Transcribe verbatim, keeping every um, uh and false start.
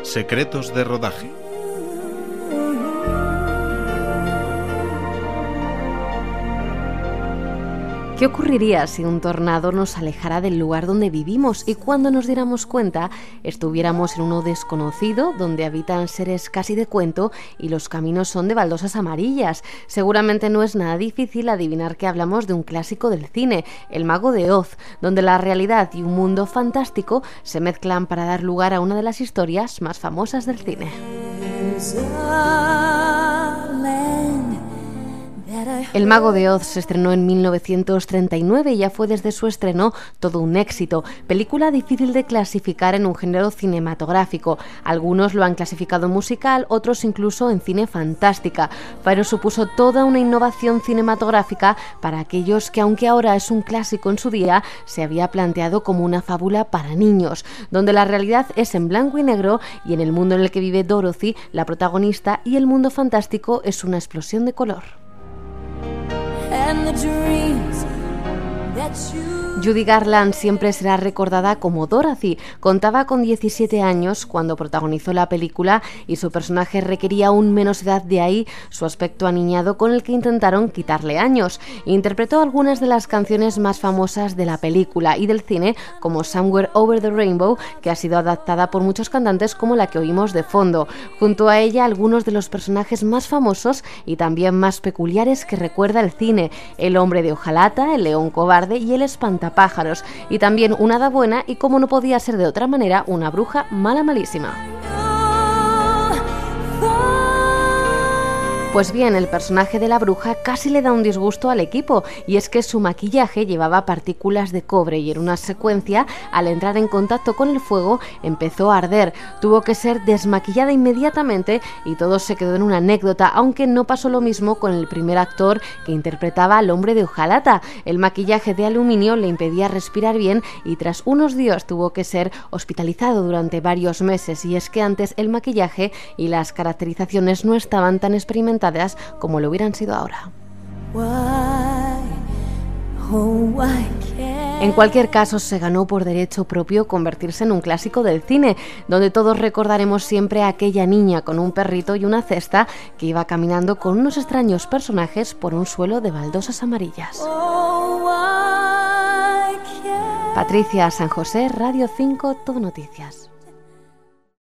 Secretos de rodaje. ¿Qué ocurriría si un tornado nos alejara del lugar donde vivimos y cuando nos diéramos cuenta estuviéramos en uno desconocido donde habitan seres casi de cuento y los caminos son de baldosas amarillas? Seguramente no es nada difícil adivinar que hablamos de un clásico del cine, El Mago de Oz, donde la realidad y un mundo fantástico se mezclan para dar lugar a una de las historias más famosas del cine. El Mago de Oz se estrenó en mil novecientos treinta y nueve y ya fue desde su estreno todo un éxito. Película difícil de clasificar en un género cinematográfico. Algunos lo han clasificado en musical, otros incluso en cine fantástica, pero supuso toda una innovación cinematográfica para aquellos que, aunque ahora es un clásico en su día, se había planteado como una fábula para niños, donde la realidad es en blanco y negro y en el mundo en el que vive Dorothy, la protagonista, y el mundo fantástico es una explosión de color. Judy Garland siempre será recordada como Dorothy. Contaba con diecisiete años cuando protagonizó la película y su personaje requería aún menos edad, de ahí su aspecto aniñado con el que intentaron quitarle años. Interpretó algunas de las canciones más famosas de la película y del cine, como Somewhere Over the Rainbow, que ha sido adaptada por muchos cantantes como la que oímos de fondo. Junto a ella, algunos de los personajes más famosos y también más peculiares que recuerda el cine: el hombre de hojalata, el león cobarde y el espantapájaros, y también una hada buena y, como no podía ser de otra manera, una bruja mala malísima. Pues bien, el personaje de la bruja casi le da un disgusto al equipo, y es que su maquillaje llevaba partículas de cobre y en una secuencia, al entrar en contacto con el fuego, empezó a arder. Tuvo que ser desmaquillada inmediatamente y todo se quedó en una anécdota, aunque no pasó lo mismo con el primer actor que interpretaba al hombre de hojalata. El maquillaje de aluminio le impedía respirar bien y tras unos días tuvo que ser hospitalizado durante varios meses, y es que antes el maquillaje y las caracterizaciones no estaban tan experimentadas como lo hubieran sido ahora. En cualquier caso, se ganó por derecho propio convertirse en un clásico del cine, donde todos recordaremos siempre a aquella niña con un perrito y una cesta que iba caminando con unos extraños personajes por un suelo de baldosas amarillas. Patricia San José, Radio cinco, Todo Noticias.